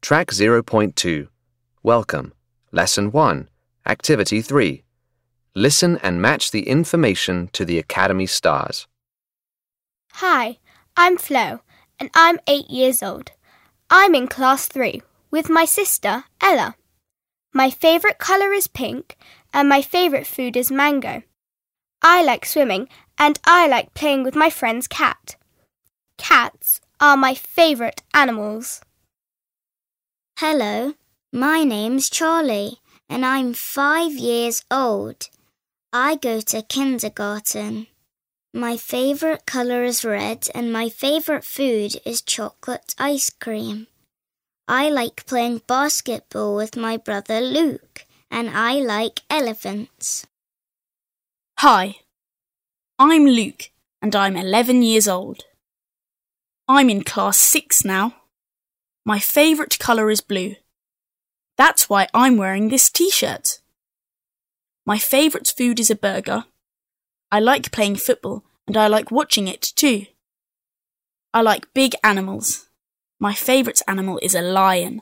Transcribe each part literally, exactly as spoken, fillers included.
Track zero point two. Welcome. Lesson one. Activity three. Listen and match the information to the Academy stars. Hi, I'm Flo, and I'm eight years old. I'm in class three with my sister, Ella. My favourite colour is pink, and my favourite food is mango. I like swimming, and I like playing with my friend's cat. Cats are my favourite animals. Hello, my name's Charlie, and I'm five years old. I go to kindergarten. My favourite colour is red, and my favourite food is chocolate ice cream. I like playing basketball with my brother Luke, and I like elephants. Hi, I'm Luke, and I'm eleven years old. I'm in class six now. My favourite colour is blue. That's why I'm wearing this t-shirt. My favourite food is a burger. I like playing football, and I like watching it too. I like big animals. My favourite animal is a lion.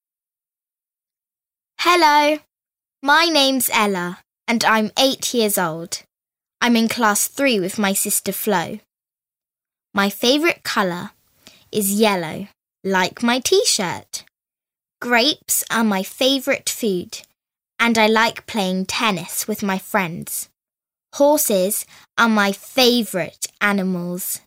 Hello, my name's Ella, and I'm eight years old. I'm in class three with my sister Flo. My favourite colour is yellow, like my t-shirt. Grapes are my favourite food, and I like playing tennis with my friends. Horses are my favourite animals.